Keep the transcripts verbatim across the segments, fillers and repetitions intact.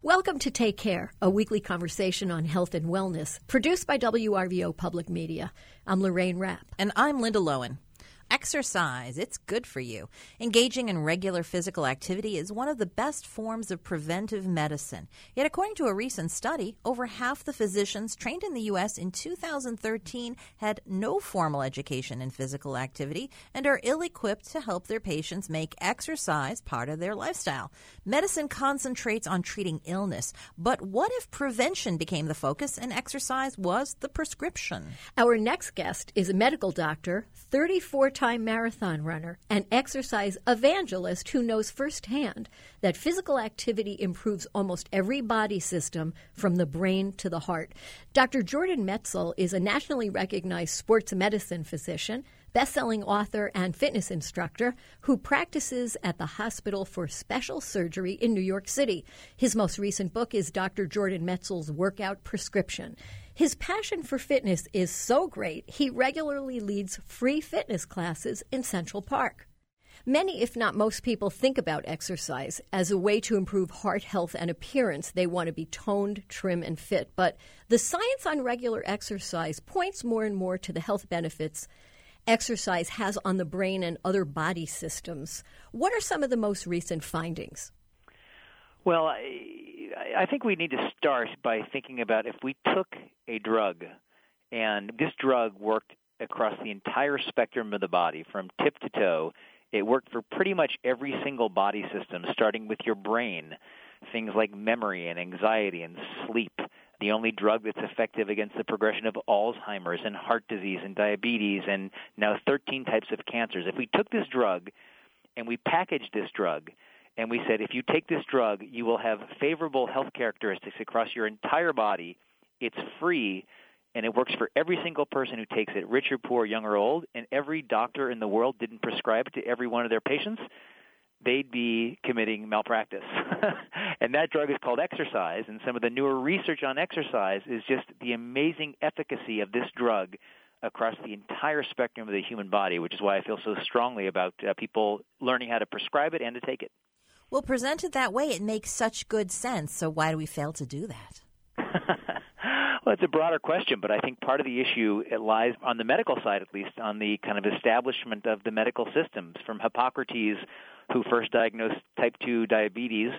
Welcome to Take Care, a weekly conversation on health and wellness, produced by W R V O Public Media. I'm Lorraine Rapp. And I'm Linda Lowen. Exercise, it's good for you. Engaging in regular physical activity is one of the best forms of preventive medicine. Yet according to a recent study, over half the physicians trained in the U S in two thousand thirteen had no formal education in physical activity and are ill-equipped to help their patients make exercise part of their lifestyle. Medicine concentrates on treating illness, but what if prevention became the focus and exercise was the prescription? Our next guest is a medical doctor, thirty-four time marathon runner, and exercise evangelist who knows firsthand that physical activity improves almost every body system from the brain to the heart. Doctor Jordan Metzl is a nationally recognized sports medicine physician, best-selling author, and fitness instructor who practices at the Hospital for Special Surgery in New York City. His most recent book is Doctor Jordan Metzl's Workout Prescription. His passion for fitness is so great, he regularly leads free fitness classes in Central Park. Many, if not most people, think about exercise as a way to improve heart health and appearance. They want to be toned, trim, and fit. But the science on regular exercise points more and more to the health benefits exercise has on the brain and other body systems. What are some of the most recent findings? Well, I, I think we need to start by thinking about if we took a drug and this drug worked across the entire spectrum of the body from tip to toe. It worked for pretty much every single body system, starting with your brain, things like memory and anxiety and sleep. The only drug that's effective against the progression of Alzheimer's and heart disease and diabetes and now thirteen types of cancers. If we took this drug and we packaged this drug and we said, if you take this drug, you will have favorable health characteristics across your entire body, it's free, and it works for every single person who takes it, rich or poor, young or old, and every doctor in the world didn't prescribe it to every one of their patients, they'd be committing malpractice. And that drug is called exercise, and some of the newer research on exercise is just the amazing efficacy of this drug across the entire spectrum of the human body, which is why I feel so strongly about uh, people learning how to prescribe it and to take it. Well, presented that way, it makes such good sense, so why do we fail to do that? Well, it's a broader question, but I think part of the issue it lies on the medical side, at least, on the kind of establishment of the medical systems, from Hippocrates, who first diagnosed type two diabetes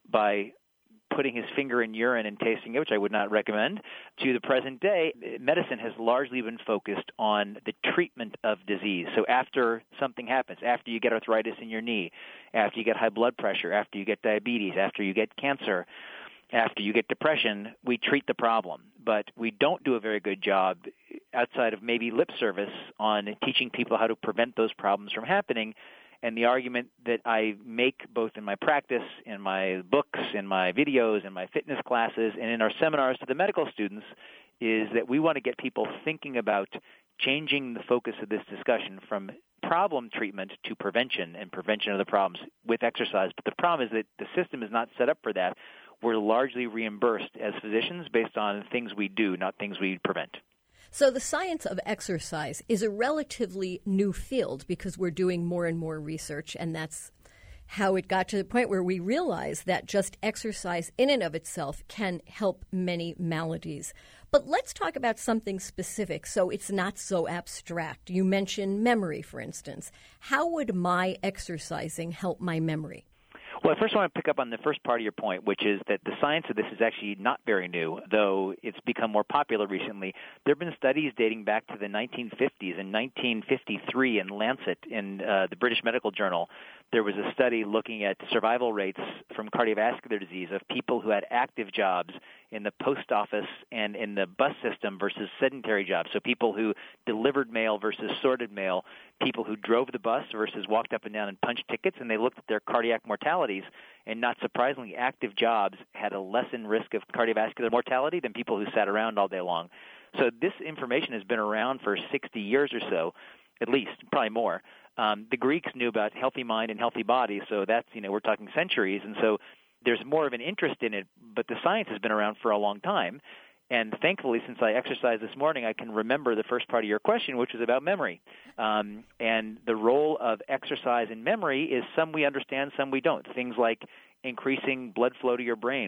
by putting his finger in urine and tasting it, which I would not recommend, to the present day. Medicine has largely been focused on the treatment of disease. So after something happens, after you get arthritis in your knee, after you get high blood pressure, after you get diabetes, after you get cancer, after you get depression, we treat the problem. But we don't do a very good job, outside of maybe lip service, on teaching people how to prevent those problems from happening. And the argument that I make both in my practice, in my books, in my videos, in my fitness classes, and in our seminars to the medical students is that we want to get people thinking about changing the focus of this discussion from problem treatment to prevention and prevention of the problems with exercise. But the problem is that the system is not set up for that. We're largely reimbursed as physicians based on things we do, not things we prevent. So the science of exercise is a relatively new field because we're doing more and more research, and that's how it got to the point where we realize that just exercise in and of itself can help many maladies. But let's talk about something specific so it's not so abstract. You mentioned memory, for instance. How would my exercising help my memory? Well, I first want to pick up on the first part of your point, which is that the science of this is actually not very new, though it's become more popular recently. There have been studies dating back to the nineteen fifties. In nineteen fifty-three, in Lancet, in uh, the British Medical Journal, there was a study looking at survival rates from cardiovascular disease of people who had active jobs in the post office and in the bus system versus sedentary jobs. So people who delivered mail versus sorted mail, people who drove the bus versus walked up and down and punched tickets, and they looked at their cardiac mortalities. And not surprisingly, active jobs had a lessened risk of cardiovascular mortality than people who sat around all day long. So this information has been around for sixty years or so, at least, probably more. Um, the Greeks knew about healthy mind and healthy body, so that's, you know, we're talking centuries. And so there's more of an interest in it, but the science has been around for a long time. And thankfully, since I exercised this morning, I can remember the first part of your question, which was about memory. Um, and the role of exercise in memory is some we understand, some we don't. Things like increasing blood flow to your brain, which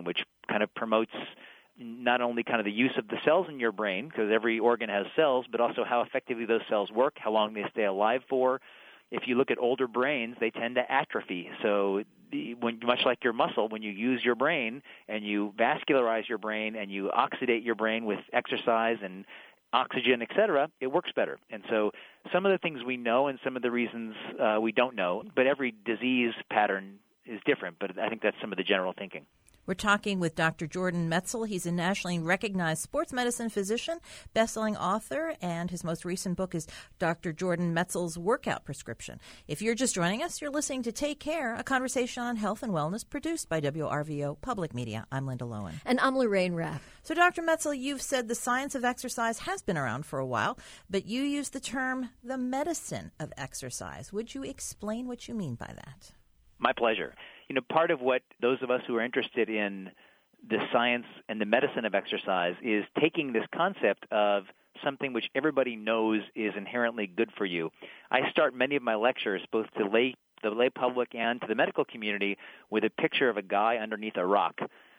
kind of promotes not only kind of the use of the cells in your brain, because every organ has cells, but also how effectively those cells work, how long they stay alive for. If you look at older brains, they tend to atrophy. So the, when, much like your muscle, when you use your brain and you vascularize your brain and you oxidate your brain with exercise and oxygen, et cetera, it works better. And so some of the things we know and some of the reasons uh, we don't know, but every disease pattern is different. But I think that's some of the general thinking. We're talking with Doctor Jordan Metzl. He's a nationally recognized sports medicine physician, best-selling author, and his most recent book is Doctor Jordan Metzl's Workout Prescription. If you're just joining us, you're listening to Take Care, a conversation on health and wellness produced by W R V O Public Media. I'm Linda Lowen. And I'm Lorraine Rapp. So, Doctor Metzl, you've said the science of exercise has been around for a while, but you use the term the medicine of exercise. Would you explain what you mean by that? My pleasure. You know, part of what those of us who are interested in the science and the medicine of exercise is taking this concept of something which everybody knows is inherently good for you. I start many of my lectures, both to lay, the lay public and to the medical community, with a picture of a guy underneath a rock.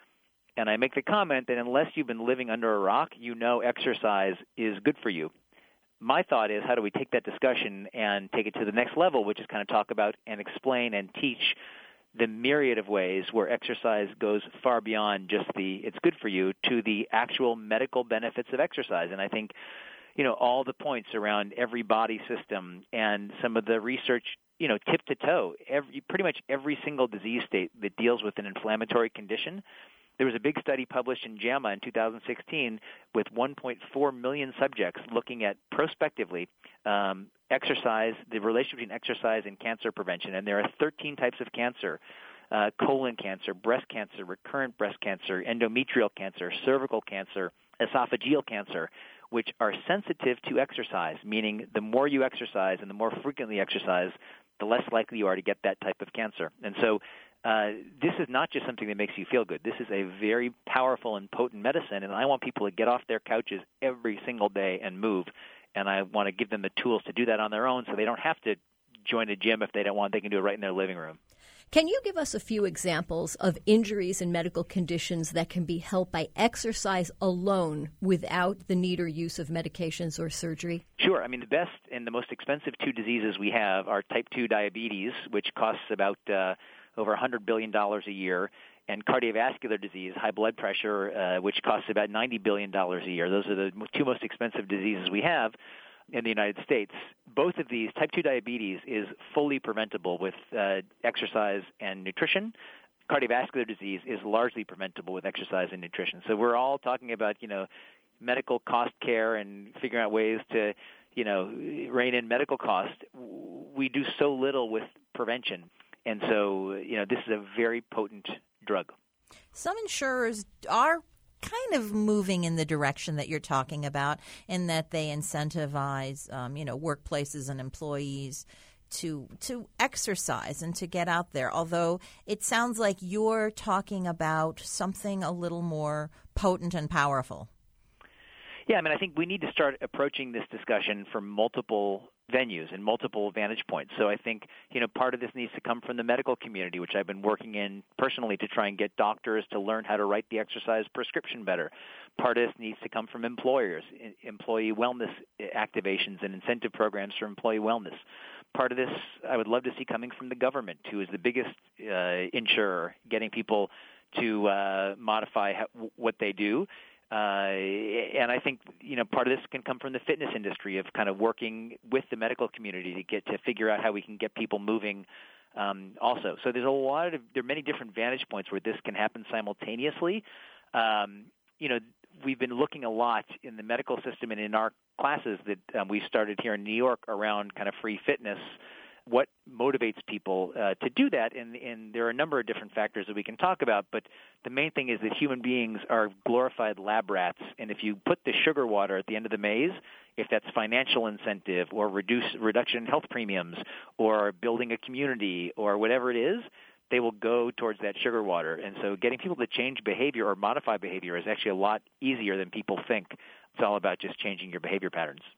And I make the comment that unless you've been living under a rock, you know exercise is good for you. My thought is, how do we take that discussion and take it to the next level, which is kind of talk about and explain and teach the myriad of ways where exercise goes far beyond just the it's good for you to the actual medical benefits of exercise. And I think, you know, all the points around every body system and some of the research, you know, tip to toe, every, pretty much every single disease state that deals with an inflammatory condition. There was a big study published in JAMA in two thousand sixteen with one point four million subjects looking at prospectively um, exercise, the relationship between exercise and cancer prevention. And there are thirteen types of cancer, uh, colon cancer, breast cancer, recurrent breast cancer, endometrial cancer, cervical cancer, esophageal cancer, which are sensitive to exercise, meaning the more you exercise and the more frequently exercise, the less likely you are to get that type of cancer. And so Uh, this is not just something that makes you feel good. This is a very powerful and potent medicine, and I want people to get off their couches every single day and move. And I want to give them the tools to do that on their own so they don't have to join a gym if they don't want. They can do it right in their living room. Can you give us a few examples of injuries and medical conditions that can be helped by exercise alone without the need or use of medications or surgery? Sure. I mean, the best and the most expensive two diseases we have are type two diabetes, which costs about uh, over one hundred billion dollars a year, and cardiovascular disease, high blood pressure, uh, which costs about ninety billion dollars a year. Those are the two most expensive diseases we have in the United States. Both of these, type two diabetes is fully preventable with uh, exercise and nutrition. Cardiovascular disease is largely preventable with exercise and nutrition. So we're all talking about, you know, medical cost care and figuring out ways to, you know, rein in medical costs. We do so little with prevention. And so, you know, this is a very potent drug. Some insurers are kind of moving in the direction that you're talking about, in that they incentivize, um, you know, workplaces and employees to to exercise and to get out there. Although it sounds like you're talking about something a little more potent and powerful. Yeah, I mean, I think we need to start approaching this discussion from multiple venues and multiple vantage points. So I think, you know, part of this needs to come from the medical community, which I've been working in personally to try and get doctors to learn how to write the exercise prescription better. Part of this needs to come from employers, employee wellness activations and incentive programs for employee wellness. Part of this I would love to see coming from the government, who is the biggest uh, insurer, getting people to uh, modify how, what they do. Uh, and I think, you know, part of this can come from the fitness industry of kind of working with the medical community to get to figure out how we can get people moving um, also. So there's a lot of, there are many different vantage points where this can happen simultaneously. Um, you know, we've been looking a lot in the medical system and in our classes that um, we've started here in New York around kind of free fitness, what motivates people uh, to do that, and, and there are a number of different factors that we can talk about, but the main thing is that human beings are glorified lab rats, and if you put the sugar water at the end of the maze, if that's financial incentive or reduce reduction in health premiums or building a community or whatever it is, they will go towards that sugar water. And so getting people to change behavior or modify behavior is actually a lot easier than people think. It's all about just changing your behavior patterns.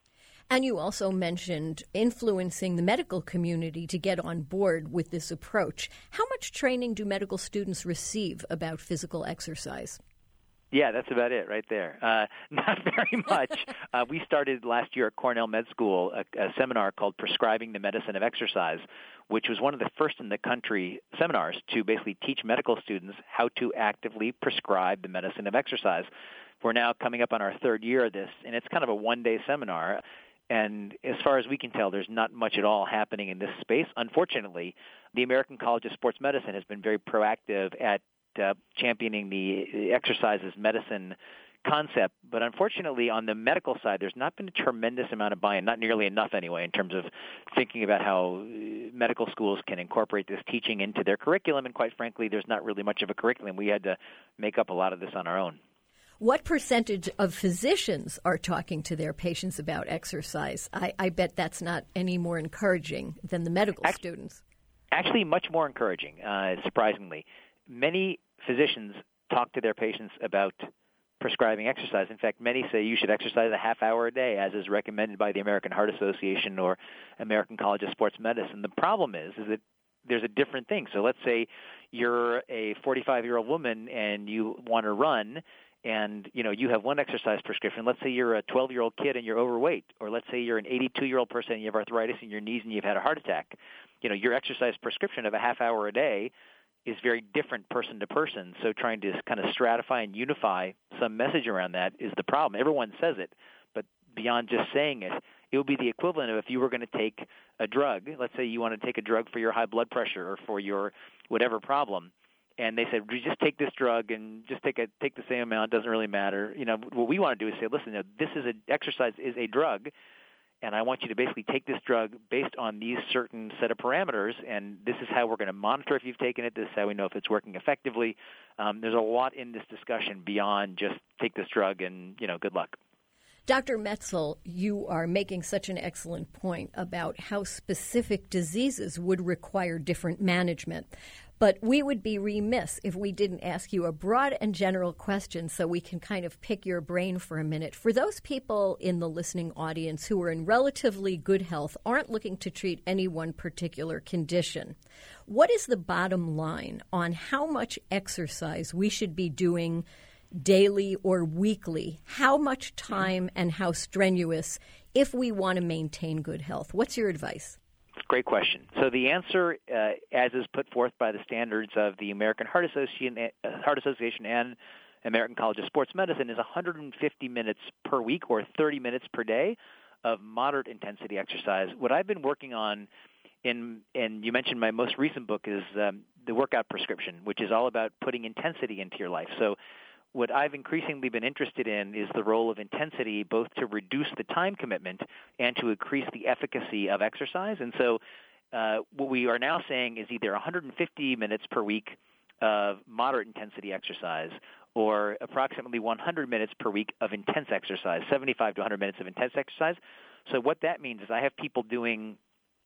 And you also mentioned influencing the medical community to get on board with this approach. How much training do medical students receive about physical exercise? Yeah, that's about it right there. Uh, not very much. uh, we started last year at Cornell Med School a, a seminar called Prescribing the Medicine of Exercise, which was one of the first in the country seminars to basically teach medical students how to actively prescribe the medicine of exercise. We're now coming up on our third year of this, and it's kind of a one-day seminar. And as far as we can tell, there's not much at all happening in this space. Unfortunately, the American College of Sports Medicine has been very proactive at uh, championing the exercise as medicine concept. But unfortunately, on the medical side, there's not been a tremendous amount of buy-in, not nearly enough anyway, in terms of thinking about how medical schools can incorporate this teaching into their curriculum. And quite frankly, there's not really much of a curriculum. We had to make up a lot of this on our own. What percentage of physicians are talking to their patients about exercise? I, I bet that's not any more encouraging than the medical Act- students. Actually, much more encouraging, uh, surprisingly. Many physicians talk to their patients about prescribing exercise. In fact, many say you should exercise a half hour a day, as is recommended by the American Heart Association or American College of Sports Medicine. The problem is, is that there's a different thing. So let's say you're a forty-five-year-old woman and you want to run, and, you know, you have one exercise prescription. Let's say you're a twelve-year-old kid and you're overweight, or let's say you're an eighty-two-year-old person and you have arthritis in your knees and you've had a heart attack. You know, your exercise prescription of a half hour a day is very different person to person. So trying to kind of stratify and unify some message around that is the problem. Everyone says it, but beyond just saying it, it would be the equivalent of if you were going to take a drug. Let's say you want to take a drug for your high blood pressure or for your whatever problem. And they said, you just take this drug and just take a take the same amount. It doesn't really matter. You know, what we want to do is say, listen, you know, this is a exercise is a drug, and I want you to basically take this drug based on these certain set of parameters, and this is how we're going to monitor if you've taken it. This is how we know if it's working effectively. Um, there's a lot in this discussion beyond just take this drug and, you know, good luck. Doctor Metzl, you are making such an excellent point about how specific diseases would require different management. But we would be remiss if we didn't ask you a broad and general question so we can kind of pick your brain for a minute. For those people in the listening audience who are in relatively good health, aren't looking to treat any one particular condition, what is the bottom line on how much exercise we should be doing daily or weekly? How much time and how strenuous if we want to maintain good health? What's your advice? Great question. So the answer, uh, as is put forth by the standards of the American Heart Association, uh, Heart Association and American College of Sports Medicine, is one hundred fifty minutes per week or thirty minutes per day of moderate intensity exercise. What I've been working on, in, and you mentioned my most recent book, is um, the Workout Prescription, which is all about putting intensity into your life. So what I've increasingly been interested in is the role of intensity, both to reduce the time commitment and to increase the efficacy of exercise. And so uh, what we are now saying is either one hundred fifty minutes per week of moderate intensity exercise or approximately one hundred minutes per week of intense exercise, seventy-five to one hundred minutes of intense exercise. So what that means is I have people doing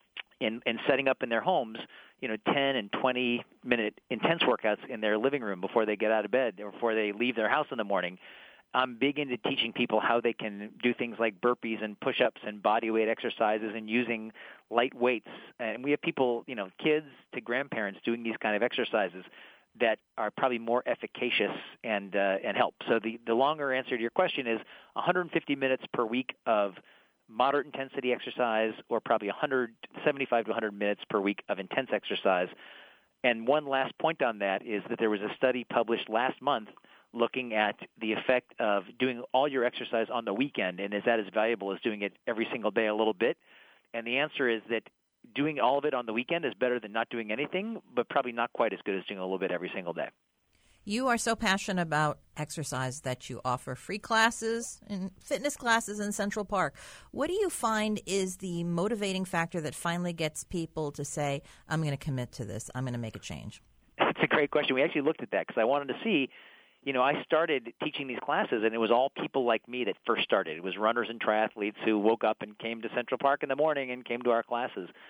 in, in setting up in their homes, you know, ten and twenty minute intense workouts in their living room before they get out of bed or before they leave their house in the morning. I'm big into teaching people how they can do things like burpees and push-ups and body weight exercises and using light weights. And we have people, you know, kids to grandparents doing these kind of exercises that are probably more efficacious and uh, and help. So the, the longer answer to your question is one hundred fifty minutes per week of moderate intensity exercise, or probably one hundred seventy-five to one hundred minutes per week of intense exercise. And one last point on that is that there was a study published last month looking at the effect of doing all your exercise on the weekend, and is that as valuable as doing it every single day a little bit? And the answer is that doing all of it on the weekend is better than not doing anything, but probably not quite as good as doing a little bit every single day. You are so passionate about exercise that you offer free classes and fitness classes in Central Park. What do you find is the motivating factor that finally gets people to say, I'm going to commit to this, I'm going to make a change? It's a great question. We actually looked at that because I wanted to see, you know, I started teaching these classes, and it was all people like me that first started. It was runners and triathletes who woke up and came to Central Park in the morning and came to our classes.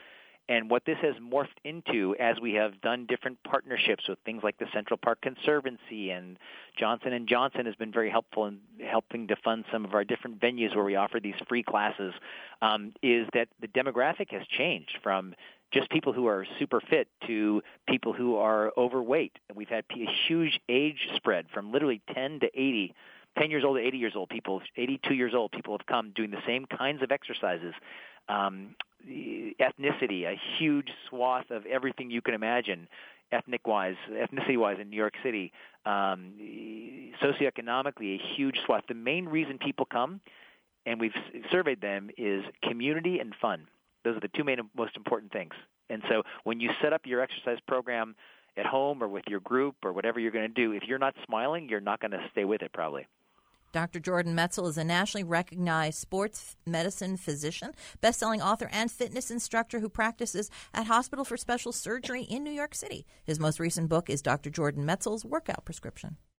And what this has morphed into as we have done different partnerships with things like the Central Park Conservancy, and Johnson and Johnson has been very helpful in helping to fund some of our different venues where we offer these free classes, um, is that the demographic has changed from just people who are super fit to people who are overweight. And we've had a huge age spread from literally ten to eighty, ten years old to eighty years old. People, eighty-two years old, people have come doing the same kinds of exercises. Um, ethnicity, a huge swath of everything you can imagine, ethnic-wise, ethnicity-wise in New York City. Um, socioeconomically, a huge swath. The main reason people come, and we've surveyed them, is community and fun. Those are the two main most important things. And so when you set up your exercise program at home or with your group or whatever you're going to do, if you're not smiling, you're not going to stay with it probably. Doctor Jordan Metzl is a nationally recognized sports medicine physician, best-selling author, and fitness instructor who practices at Hospital for Special Surgery in New York City. His most recent book is Doctor Jordan Metzl's Workout Prescription.